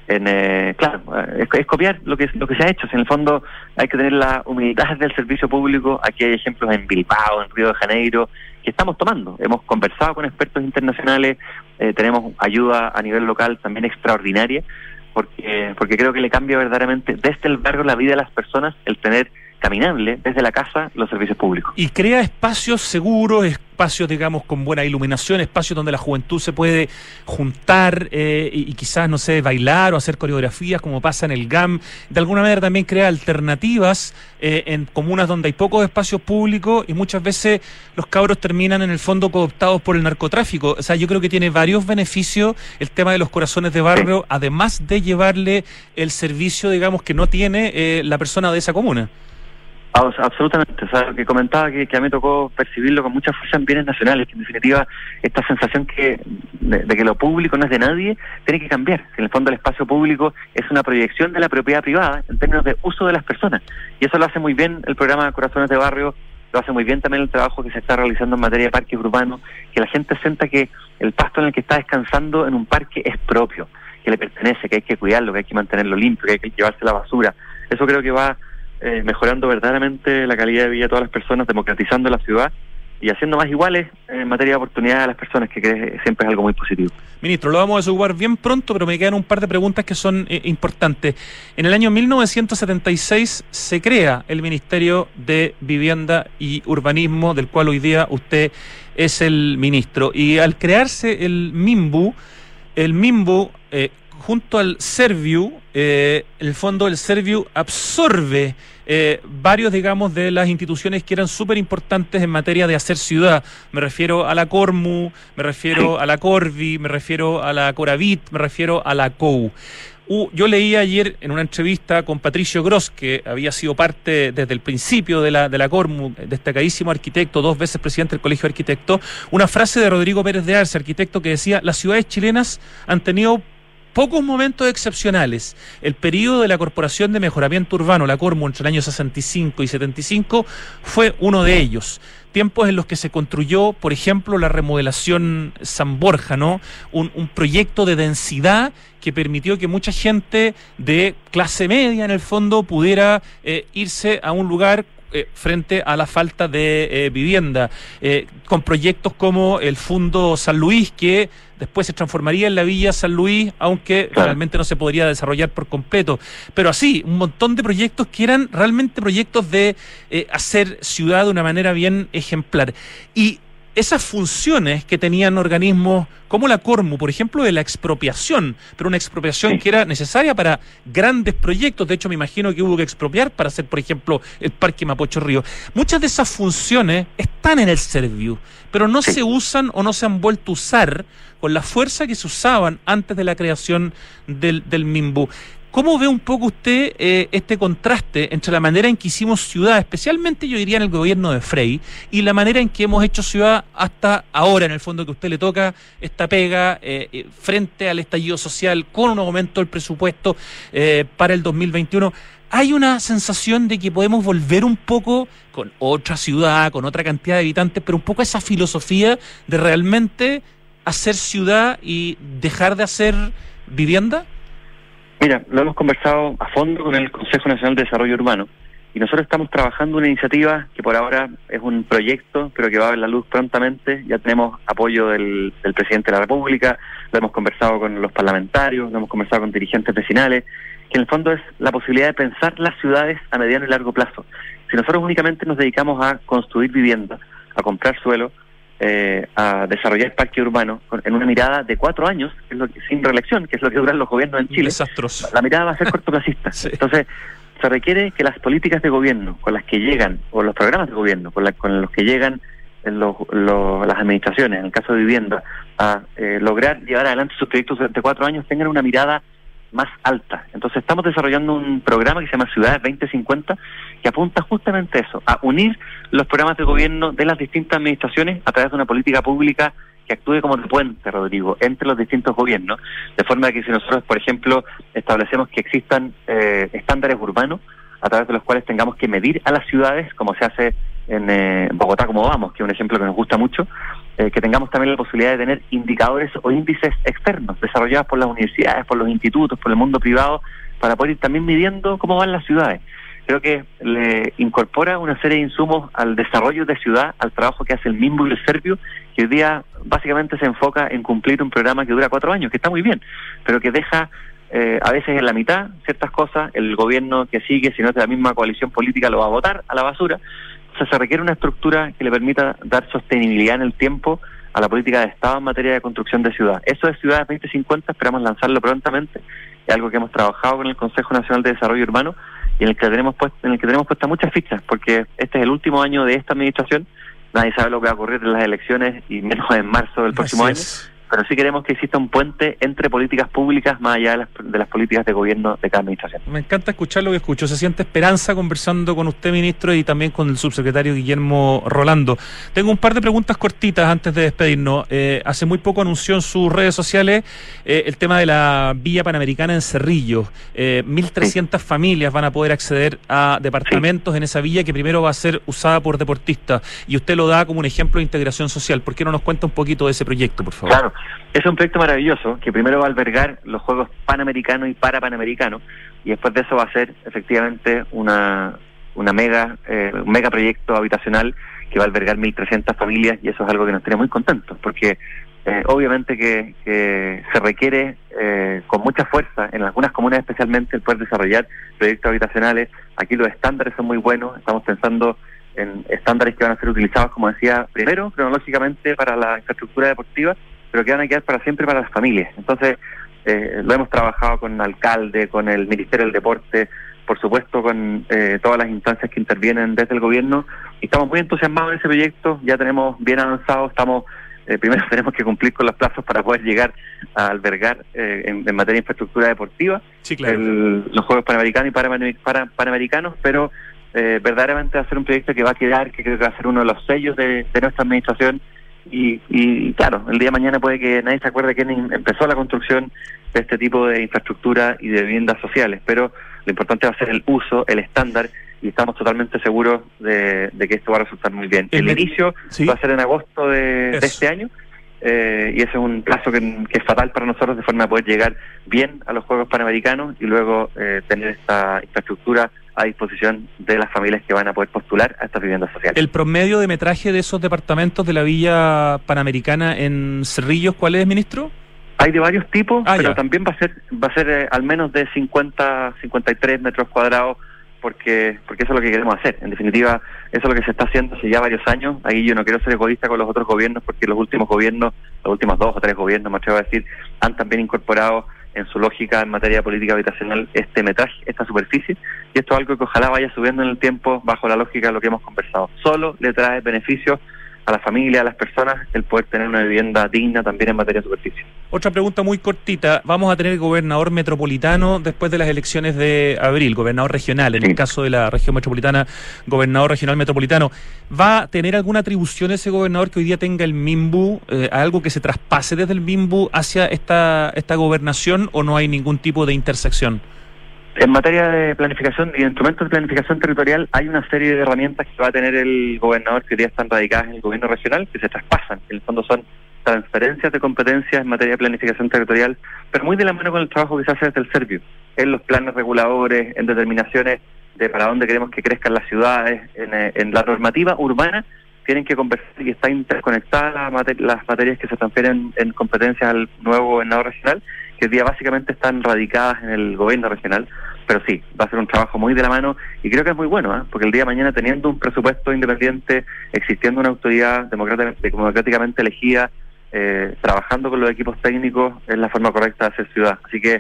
Claro, es copiar lo que se ha hecho. Si en el fondo hay que tener la humildad del servicio público. Aquí hay ejemplos en Bilbao, en Río de Janeiro, que estamos tomando. Hemos conversado con expertos internacionales, tenemos ayuda a nivel local también extraordinaria, porque creo que le cambia verdaderamente desde el barrio la vida de las personas el tener caminable desde la casa los servicios públicos. Y crea espacios seguros, espacios, digamos, con buena iluminación, espacios donde la juventud se puede juntar y quizás, no sé, bailar o hacer coreografías como pasa en el GAM. De alguna manera también crea alternativas en comunas donde hay pocos espacios públicos y muchas veces los cabros terminan en el fondo cooptados por el narcotráfico. O sea, yo creo que tiene varios beneficios el tema de los corazones de barrio, sí, además de llevarle el servicio, digamos, que no tiene la persona de esa comuna. Absolutamente. O sea, lo que comentaba que a mí me tocó percibirlo con mucha fuerza en bienes nacionales, que en definitiva esta sensación de que lo público no es de nadie tiene que cambiar. En el fondo el espacio público es una proyección de la propiedad privada en términos de uso de las personas, y eso lo hace muy bien el programa Corazones de Barrio, lo hace muy bien también el trabajo que se está realizando en materia de parques urbanos, que la gente sienta que el pasto en el que está descansando en un parque es propio, que le pertenece, que hay que cuidarlo, que hay que mantenerlo limpio, que hay que llevarse la basura. Eso creo que va mejorando verdaderamente la calidad de vida de todas las personas, democratizando la ciudad y haciendo más iguales en materia de oportunidades a las personas, que siempre es algo muy positivo. Ministro, lo vamos a desocupar bien pronto, pero me quedan un par de preguntas que son importantes. En el año 1976 se crea el Ministerio de Vivienda y Urbanismo, del cual hoy día usted es el ministro, y al crearse el MIMBU junto al Serviu, el fondo del Serviu absorbe varios, digamos, de las instituciones que eran súper importantes en materia de hacer ciudad. Me refiero a la Cormu, me refiero a la Corvi, me refiero a la Coravit, me refiero a la COU. Yo leí ayer en una entrevista con Patricio Gross, que había sido parte desde el principio de la Cormu, destacadísimo arquitecto, 2 veces presidente del Colegio de Arquitectos, una frase de Rodrigo Pérez de Arce, arquitecto, que decía: las ciudades chilenas han tenido pocos momentos excepcionales. El periodo de la Corporación de Mejoramiento Urbano, la Cormu, entre el año 65 y 75, fue uno de ellos. Tiempos en los que se construyó, por ejemplo, la remodelación San Borja, ¿no? Un proyecto de densidad que permitió que mucha gente de clase media, en el fondo, pudiera irse a un lugar frente a la falta de vivienda, con proyectos como el Fondo San Luis, que después se transformaría en la Villa San Luis, aunque realmente no se podría desarrollar por completo. Pero así, un montón de proyectos que eran realmente proyectos de hacer ciudad de una manera bien ejemplar. Y esas funciones que tenían organismos como la Cormu, por ejemplo, de la expropiación, pero una expropiación que era necesaria para grandes proyectos. De hecho, me imagino que hubo que expropiar para hacer, por ejemplo, el Parque Mapocho Río. Muchas de esas funciones están en el Serviu, pero no se usan o no se han vuelto a usar con la fuerza que se usaban antes de la creación del MIMBU. ¿Cómo ve un poco usted este contraste entre la manera en que hicimos ciudad, especialmente yo diría en el gobierno de Frei, y la manera en que hemos hecho ciudad hasta ahora, en el fondo que a usted le toca esta pega frente al estallido social, con un aumento del presupuesto para el 2021? ¿Hay una sensación de que podemos volver un poco con otra ciudad, con otra cantidad de habitantes, pero un poco esa filosofía de realmente hacer ciudad y dejar de hacer vivienda? Mira, lo hemos conversado a fondo con el Consejo Nacional de Desarrollo Urbano y nosotros estamos trabajando una iniciativa que por ahora es un proyecto, pero que va a ver la luz prontamente. Ya tenemos apoyo del Presidente de la República, lo hemos conversado con los parlamentarios, lo hemos conversado con dirigentes vecinales, que en el fondo es la posibilidad de pensar las ciudades a mediano y largo plazo. Si nosotros únicamente nos dedicamos a construir viviendas, a comprar suelo, a desarrollar parque urbano en una mirada de 4 años, que es lo que, sin reelección, que es lo que duran los gobiernos en Chile, desastroso. La mirada va a ser cortoplacista. Sí. Entonces, se requiere que las políticas de gobierno con las que llegan, o los programas de gobierno con los que llegan las administraciones, en el caso de vivienda, a lograr llevar adelante sus proyectos durante 4 años, tengan una mirada más alta. Entonces estamos desarrollando un programa que se llama Ciudades 2050, que apunta justamente a eso, a unir los programas de gobierno de las distintas administraciones a través de una política pública que actúe como de puente, Rodrigo, entre los distintos gobiernos, de forma que si nosotros, por ejemplo, establecemos que existan estándares urbanos a través de los cuales tengamos que medir a las ciudades, como se hace en Bogotá como vamos, que es un ejemplo que nos gusta mucho, que tengamos también la posibilidad de tener indicadores o índices externos desarrollados por las universidades, por los institutos, por el mundo privado, para poder ir también midiendo cómo van las ciudades. Creo que le incorpora una serie de insumos al desarrollo de ciudad, al trabajo que hace el MIMBU y el Serviu, que hoy día básicamente se enfoca en cumplir un programa que dura 4 años, que está muy bien, pero que deja a veces en la mitad ciertas cosas. El gobierno que sigue, si no es de la misma coalición política, lo va a botar a la basura. O sea, se requiere una estructura que le permita dar sostenibilidad en el tiempo a la política de Estado en materia de construcción de ciudad. Eso es Ciudades 2050, esperamos lanzarlo prontamente, es algo que hemos trabajado con el Consejo Nacional de Desarrollo Urbano y en el que tenemos puestas muchas fichas, porque este es el último año de esta administración, nadie sabe lo que va a ocurrir en las elecciones y menos en marzo del próximo año. Pero sí queremos que exista un puente entre políticas públicas más allá de las políticas de gobierno de cada administración. Me encanta escuchar lo que escucho. Se siente esperanza conversando con usted, ministro, y también con el subsecretario Guillermo Rolando. Tengo un par de preguntas cortitas antes de despedirnos. Hace muy poco anunció en sus redes sociales el tema de la Villa Panamericana en Cerrillos. 1.300 familias van a poder acceder a departamentos en esa villa que primero va a ser usada por deportistas. Y usted lo da como un ejemplo de integración social. ¿Por qué no nos cuenta un poquito de ese proyecto, por favor? Claro. Es un proyecto maravilloso que primero va a albergar los Juegos Panamericanos y Parapanamericanos y después de eso va a ser efectivamente un mega proyecto habitacional que va a albergar 1.300 familias y eso es algo que nos tiene muy contentos porque obviamente que se requiere con mucha fuerza en algunas comunas especialmente el poder desarrollar proyectos habitacionales. Aquí los estándares son muy buenos, estamos pensando en estándares que van a ser utilizados, como decía, primero cronológicamente para la infraestructura deportiva, pero que van a quedar para siempre para las familias. Entonces, lo hemos trabajado con el alcalde, con el Ministerio del Deporte, por supuesto con todas las instancias que intervienen desde el gobierno, y estamos muy entusiasmados en ese proyecto, ya tenemos bien avanzado, primero tenemos que cumplir con los plazos para poder llegar a albergar en materia de infraestructura deportiva, sí, claro, los Juegos Panamericanos y Panamericanos, pero verdaderamente va a ser un proyecto que va a quedar, que creo que va a ser uno de los sellos de nuestra administración. Y claro, el día de mañana puede que nadie se acuerde quién empezó la construcción de este tipo de infraestructura y de viviendas sociales, pero lo importante va a ser el uso, el estándar, y estamos totalmente seguros de que esto va a resultar muy bien. El inicio va a ser en agosto de este año, y ese es un plazo que es fatal para nosotros, de forma de poder llegar bien a los Juegos Panamericanos y luego tener esta infraestructura a disposición de las familias que van a poder postular a estas viviendas sociales. ¿El promedio de metraje de esos departamentos de la Villa Panamericana en Cerrillos cuál es, ministro? Hay de varios tipos, pero ya. también va a ser al menos de 53 metros cuadrados, porque eso es lo que queremos hacer. En definitiva, eso es lo que se está haciendo hace ya varios años. Ahí yo no quiero ser egoísta con los otros gobiernos, porque los últimos gobiernos, los últimos 2 o 3 gobiernos, me atrevo a decir, han también incorporado en su lógica en materia de política habitacional este metraje, esta superficie, y esto es algo que ojalá vaya subiendo en el tiempo bajo la lógica de lo que hemos conversado. Solo le trae beneficios a la familia, a las personas, el poder tener una vivienda digna también en materia de superficie. Otra pregunta muy cortita. ¿Vamos a tener gobernador metropolitano después de las elecciones de abril? Gobernador regional, en el caso de la región metropolitana, gobernador regional metropolitano. ¿Va a tener alguna atribución ese gobernador que hoy día tenga el MIMBU, algo que se traspase desde el MIMBU hacia esta gobernación, o no hay ningún tipo de intersección? En materia de planificación y de instrumentos de planificación territorial hay una serie de herramientas que va a tener el gobernador que hoy día están radicadas en el gobierno regional, que se traspasan. En el fondo son transferencias de competencias en materia de planificación territorial, pero muy de la mano con el trabajo que se hace desde el Servio, en los planes reguladores, en determinaciones de para dónde queremos que crezcan las ciudades, en la normativa urbana. Tienen que conversar y está interconectada las materias que se transfieren en competencias al nuevo gobernador regional, que hoy día básicamente están radicadas en el gobierno regional, pero sí, va a ser un trabajo muy de la mano, y creo que es muy bueno, porque el día de mañana, teniendo un presupuesto independiente, existiendo una autoridad democráticamente elegida, trabajando con los equipos técnicos, es la forma correcta de hacer ciudad. Así que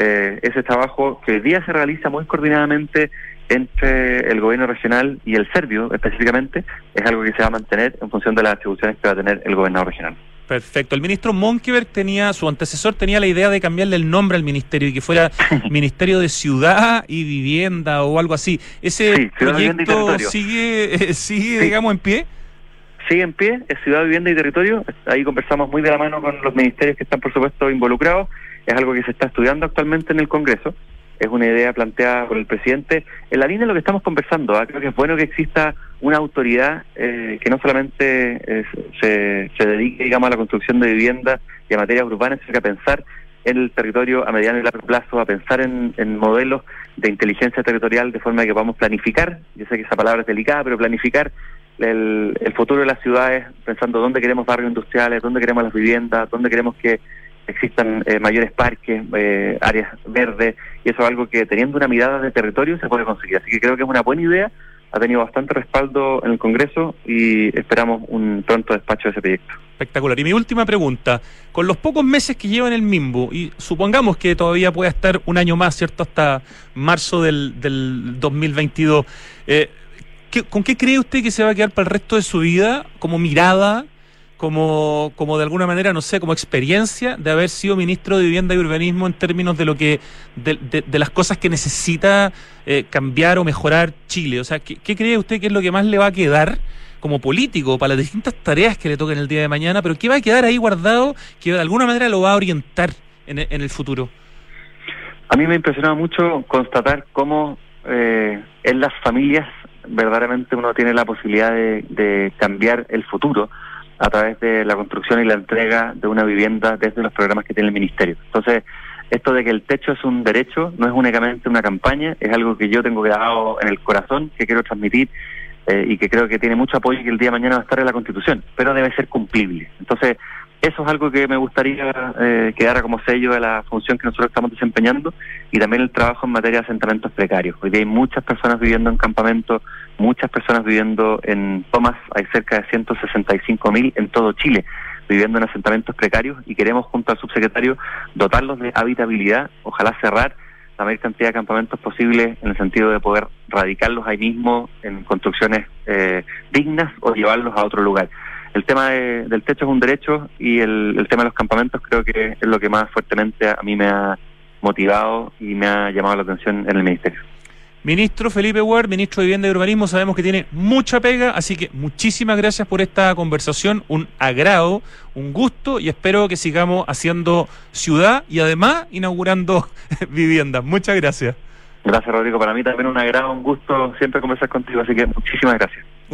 ese trabajo que hoy día se realiza muy coordinadamente entre el gobierno regional y el Servio específicamente, es algo que se va a mantener en función de las atribuciones que va a tener el gobernador regional. Perfecto. El ministro Monkeberg su antecesor tenía la idea de cambiarle el nombre al ministerio y que fuera Ministerio de Ciudad y Vivienda o algo así. ¿Ese proyecto sigue digamos, en pie? Sigue en pie, es Ciudad, Vivienda y Territorio. Ahí conversamos muy de la mano con los ministerios que están, por supuesto, involucrados. Es algo que se está estudiando actualmente en el Congreso. Es una idea planteada por el presidente en la línea de lo que estamos conversando. Creo que es bueno que exista una autoridad que no solamente se dedique, digamos, a la construcción de viviendas y a materias urbanas, sino que a pensar en el territorio a mediano y largo plazo, a pensar en modelos de inteligencia territorial, de forma que podamos planificar. Yo sé que esa palabra es delicada, pero planificar el futuro de las ciudades, pensando dónde queremos barrios industriales, dónde queremos las viviendas, dónde queremos que existan mayores parques, áreas verdes, y eso es algo que, teniendo una mirada de territorio, se puede conseguir. Así que creo que es una buena idea, ha tenido bastante respaldo en el Congreso y esperamos un pronto despacho de ese proyecto. Espectacular. Y mi última pregunta, con los pocos meses que lleva en el MIMBU, y supongamos que todavía pueda estar un año más, ¿cierto?, hasta marzo del 2022, ¿con qué cree usted que se va a quedar para el resto de su vida como mirada, como de alguna manera, no sé, como experiencia de haber sido ministro de Vivienda y Urbanismo en términos de lo que de las cosas que necesita cambiar o mejorar Chile? O sea, ¿qué cree usted que es lo que más le va a quedar como político para las distintas tareas que le toquen el día de mañana, pero qué va a quedar ahí guardado que de alguna manera lo va a orientar en el futuro? A mí me ha impresionado mucho constatar cómo en las familias verdaderamente uno tiene la posibilidad de cambiar el futuro a través de la construcción y la entrega de una vivienda desde los programas que tiene el Ministerio. Entonces, esto de que el techo es un derecho no es únicamente una campaña, es algo que yo tengo grabado en el corazón, que quiero transmitir y que creo que tiene mucho apoyo y que el día de mañana va a estar en la Constitución, pero debe ser cumplible. Entonces, eso es algo que me gustaría quedara como sello de la función que nosotros estamos desempeñando, y también el trabajo en materia de asentamientos precarios. Hoy día hay muchas personas viviendo en campamentos, muchas personas viviendo en tomas, hay cerca de 165.000 en todo Chile viviendo en asentamientos precarios, y queremos, junto al subsecretario, dotarlos de habitabilidad, ojalá cerrar la mayor cantidad de campamentos posible en el sentido de poder radicarlos ahí mismo en construcciones dignas o llevarlos a otro lugar. El tema del techo es un derecho, y el tema de los campamentos creo que es lo que más fuertemente a mí me ha motivado y me ha llamado la atención en el Ministerio. Ministro Felipe Ward, ministro de Vivienda y Urbanismo, sabemos que tiene mucha pega, así que muchísimas gracias por esta conversación, un agrado, un gusto, y espero que sigamos haciendo ciudad y además inaugurando viviendas. Muchas gracias. Gracias, Rodrigo. Para mí también un agrado, un gusto siempre conversar contigo, así que muchísimas gracias.